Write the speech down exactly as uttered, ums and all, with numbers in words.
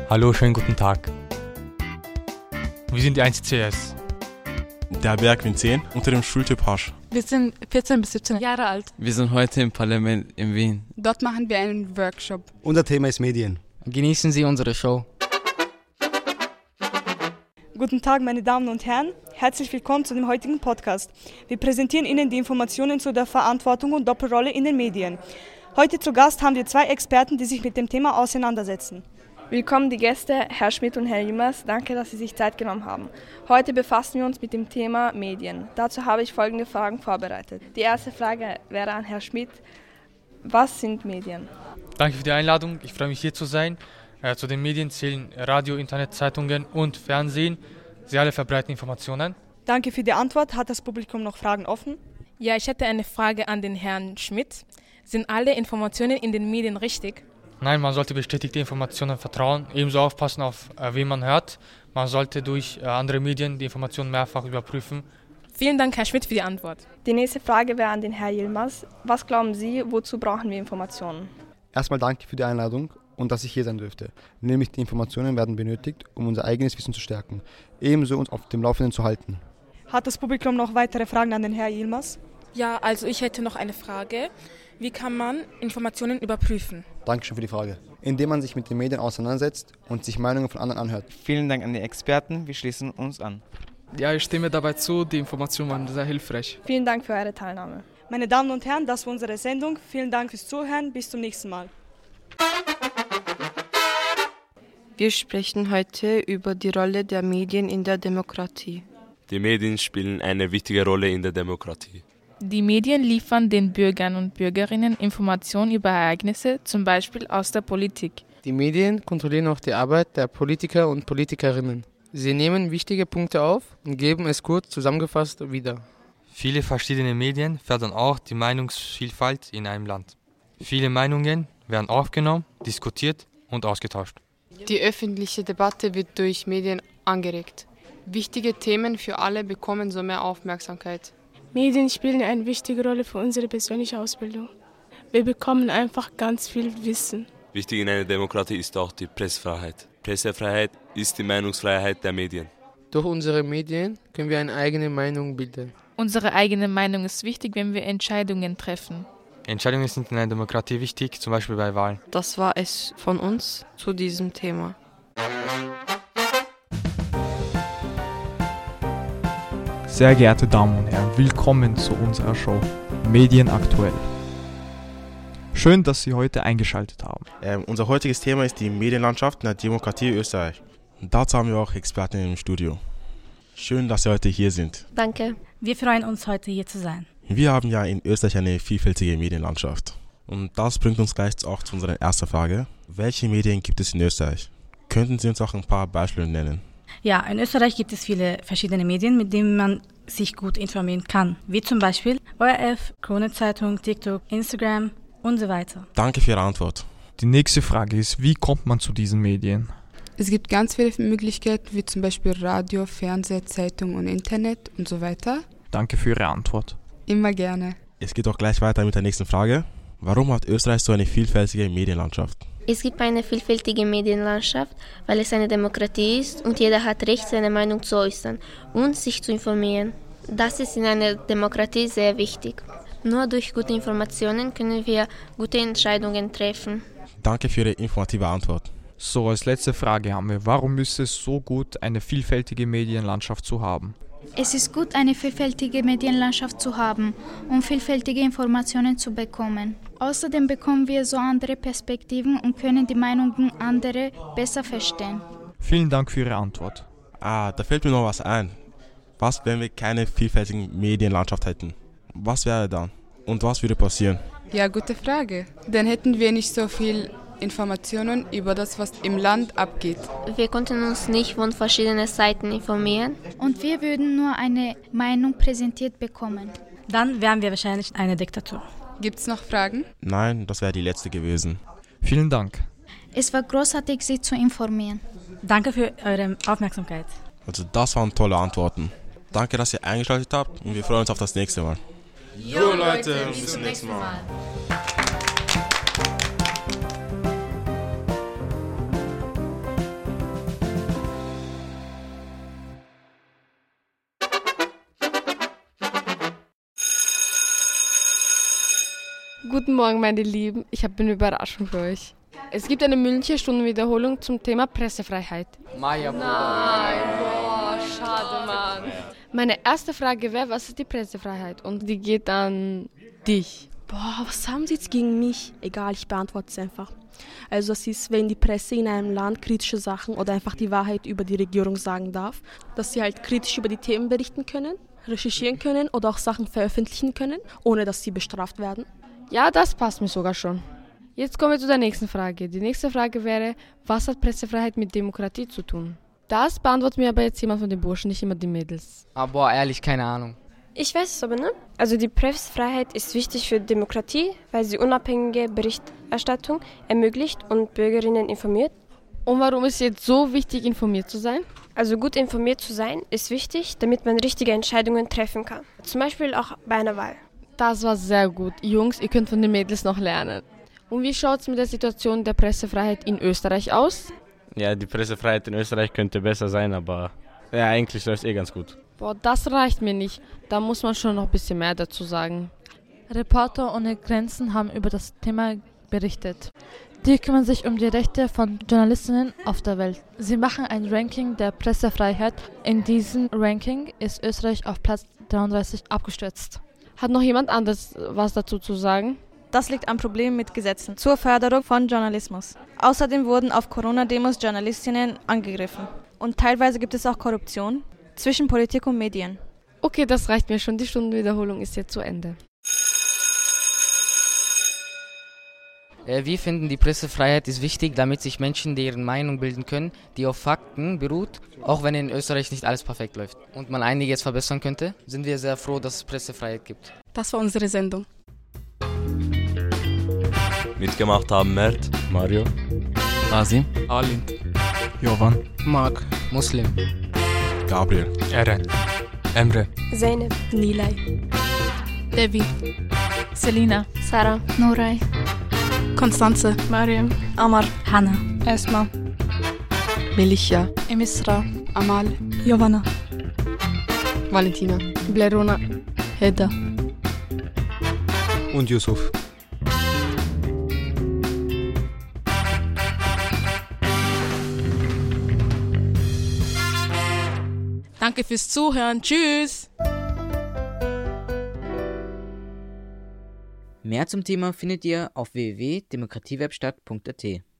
Hallo, schönen guten Tag. Wir sind die eins C S. Der Berg in zehn unter dem Schultyp Hasch. Wir sind vierzehn bis siebzehn Jahre alt. Wir sind heute im Parlament in Wien. Dort machen wir einen Workshop. Unser Thema ist Medien. Genießen Sie unsere Show. Guten Tag, meine Damen und Herren. Herzlich willkommen zu dem heutigen Podcast. Wir präsentieren Ihnen die Informationen zu der Verantwortung und Doppelrolle in den Medien. Heute zu Gast haben wir zwei Experten, die sich mit dem Thema auseinandersetzen. Willkommen die Gäste, Herr Schmidt und Herr Yilmaz. Danke, dass Sie sich Zeit genommen haben. Heute befassen wir uns mit dem Thema Medien. Dazu habe ich folgende Fragen vorbereitet. Die erste Frage wäre an Herrn Schmidt. Was sind Medien? Danke für die Einladung. Ich freue mich, hier zu sein. Äh, zu den Medien zählen Radio, Internet, Zeitungen und Fernsehen. Sie alle verbreiten Informationen. Danke für die Antwort. Hat das Publikum noch Fragen offen? Ja, ich hätte eine Frage an den Herrn Schmidt. Sind alle Informationen in den Medien richtig? Nein, man sollte bestätigte Informationen vertrauen, ebenso aufpassen, auf äh, wen man hört. Man sollte durch äh, andere Medien die Informationen mehrfach überprüfen. Vielen Dank, Herr Schmidt, für die Antwort. Die nächste Frage wäre an den Herrn Yilmaz. Was glauben Sie, wozu brauchen wir Informationen? Erstmal danke für die Einladung und dass ich hier sein dürfte. Nämlich die Informationen werden benötigt, um unser eigenes Wissen zu stärken, ebenso uns auf dem Laufenden zu halten. Hat das Publikum noch weitere Fragen an den Herrn Yilmaz? Ja, also ich hätte noch eine Frage. Wie kann man Informationen überprüfen? Dankeschön für die Frage. Indem man sich mit den Medien auseinandersetzt und sich Meinungen von anderen anhört. Vielen Dank an die Experten, wir schließen uns an. Ja, ich stimme dabei zu, die Informationen waren sehr hilfreich. Vielen Dank für eure Teilnahme. Meine Damen und Herren, das war unsere Sendung. Vielen Dank fürs Zuhören, bis zum nächsten Mal. Wir sprechen heute über die Rolle der Medien in der Demokratie. Die Medien spielen eine wichtige Rolle in der Demokratie. Die Medien liefern den Bürgern und Bürgerinnen Informationen über Ereignisse, zum Beispiel aus der Politik. Die Medien kontrollieren auch die Arbeit der Politiker und Politikerinnen. Sie nehmen wichtige Punkte auf und geben es kurz zusammengefasst wieder. Viele verschiedene Medien fördern auch die Meinungsvielfalt in einem Land. Viele Meinungen werden aufgenommen, diskutiert und ausgetauscht. Die öffentliche Debatte wird durch Medien angeregt. Wichtige Themen für alle bekommen so mehr Aufmerksamkeit. Medien spielen eine wichtige Rolle für unsere persönliche Ausbildung. Wir bekommen einfach ganz viel Wissen. Wichtig in einer Demokratie ist auch die Pressefreiheit. Pressefreiheit ist die Meinungsfreiheit der Medien. Durch unsere Medien können wir eine eigene Meinung bilden. Unsere eigene Meinung ist wichtig, wenn wir Entscheidungen treffen. Entscheidungen sind in einer Demokratie wichtig, zum Beispiel bei Wahlen. Das war es von uns zu diesem Thema. Sehr geehrte Damen und Herren, willkommen zu unserer Show Medien aktuell. Schön, dass Sie heute eingeschaltet haben. Ähm, unser heutiges Thema ist die Medienlandschaft in der Demokratie Österreich. Und dazu haben wir auch Experten im Studio. Schön, dass Sie heute hier sind. Danke. Wir freuen uns, heute hier zu sein. Wir haben ja in Österreich eine vielfältige Medienlandschaft. Und das bringt uns gleich auch zu unserer ersten Frage. Welche Medien gibt es in Österreich? Könnten Sie uns auch ein paar Beispiele nennen? Ja, in Österreich gibt es viele verschiedene Medien, mit denen man sich gut informieren kann. Wie zum Beispiel O R F, Krone-Zeitung, TikTok, Instagram und so weiter. Danke für Ihre Antwort. Die nächste Frage ist, wie kommt man zu diesen Medien? Es gibt ganz viele Möglichkeiten, wie zum Beispiel Radio, Fernseh, Zeitung und Internet und so weiter. Danke für Ihre Antwort. Immer gerne. Es geht auch gleich weiter mit der nächsten Frage. Warum hat Österreich so eine vielfältige Medienlandschaft? Es gibt eine vielfältige Medienlandschaft, weil es eine Demokratie ist und jeder hat Recht, seine Meinung zu äußern und sich zu informieren. Das ist in einer Demokratie sehr wichtig. Nur durch gute Informationen können wir gute Entscheidungen treffen. Danke für Ihre informative Antwort. So, als letzte Frage haben wir, warum ist es so gut, eine vielfältige Medienlandschaft zu haben? Es ist gut, eine vielfältige Medienlandschaft zu haben, um vielfältige Informationen zu bekommen. Außerdem bekommen wir so andere Perspektiven und können die Meinungen anderer besser verstehen. Vielen Dank für Ihre Antwort. Ah, da fällt mir noch was ein. Was, wenn wir keine vielfältige Medienlandschaft hätten? Was wäre dann? Und was würde passieren? Ja, gute Frage. Dann hätten wir nicht so viel Informationen über das, was im Land abgeht. Wir konnten uns nicht von verschiedenen Seiten informieren. Und wir würden nur eine Meinung präsentiert bekommen. Dann wären wir wahrscheinlich eine Diktatur. Gibt es noch Fragen? Nein, das wäre die letzte gewesen. Vielen Dank. Es war großartig, Sie zu informieren. Danke für eure Aufmerksamkeit. Also das waren tolle Antworten. Danke, dass ihr eingeschaltet habt und wir freuen uns auf das nächste Mal. Jo Leute, bis zum nächsten Mal. Guten Morgen, meine Lieben. Ich habe eine Überraschung für euch. Es gibt eine mündliche Stundenwiederholung zum Thema Pressefreiheit. Maja, Nein, boah, schade, Mann. Meine erste Frage wäre, was ist die Pressefreiheit? Und die geht an dich. Boah, was haben Sie jetzt gegen mich? Egal, ich beantworte es einfach. Also das ist, wenn die Presse in einem Land kritische Sachen oder einfach die Wahrheit über die Regierung sagen darf, dass sie halt kritisch über die Themen berichten können, recherchieren können oder auch Sachen veröffentlichen können, ohne dass sie bestraft werden. Ja, das passt mir sogar schon. Jetzt kommen wir zu der nächsten Frage. Die nächste Frage wäre, was hat Pressefreiheit mit Demokratie zu tun? Das beantwortet mir aber jetzt jemand von den Burschen, nicht immer die Mädels. Ah, boah, ehrlich, keine Ahnung. Ich weiß es aber, ne? Also die Pressefreiheit ist wichtig für Demokratie, weil sie unabhängige Berichterstattung ermöglicht und Bürgerinnen informiert. Und warum ist es jetzt so wichtig, informiert zu sein? Also gut informiert zu sein ist wichtig, damit man richtige Entscheidungen treffen kann. Zum Beispiel auch bei einer Wahl. Das war sehr gut. Jungs, ihr könnt von den Mädels noch lernen. Und wie schaut es mit der Situation der Pressefreiheit in Österreich aus? Ja, die Pressefreiheit in Österreich könnte besser sein, aber ja, eigentlich läuft es eh ganz gut. Boah, das reicht mir nicht. Da muss man schon noch ein bisschen mehr dazu sagen. Reporter ohne Grenzen haben über das Thema berichtet. Die kümmern sich um die Rechte von Journalistinnen auf der Welt. Sie machen ein Ranking der Pressefreiheit. In diesem Ranking ist Österreich auf Platz dreiunddreißig abgestürzt. Hat noch jemand anderes was dazu zu sagen? Das liegt am Problem mit Gesetzen zur Förderung von Journalismus. Außerdem wurden auf Corona-Demos Journalistinnen angegriffen. Und teilweise gibt es auch Korruption zwischen Politik und Medien. Okay, das reicht mir schon. Die Stundenwiederholung ist jetzt zu Ende. Äh, wir finden, die Pressefreiheit ist wichtig, damit sich Menschen deren Meinung bilden können, die auf Fakten beruht. Auch wenn in Österreich nicht alles perfekt läuft und man einiges verbessern könnte, sind wir sehr froh, dass es Pressefreiheit gibt. Das war unsere Sendung. Mitgemacht haben Mert, Mario, Asim, Alin, Jovan, Mark, Muslim, Gabriel, Eren, Emre, Zeynep, Nilay, Devi, Selina, Sarah, Nuray, Konstanze, Mariam, Amar, Hanna, Esma, Melisha, Emisra, Amal, Giovanna, Valentina, Blerona, Hedda und Yusuf. Danke fürs Zuhören. Tschüss. Mehr zum Thema findet ihr auf w w w punkt demokratiewebstadt punkt a t.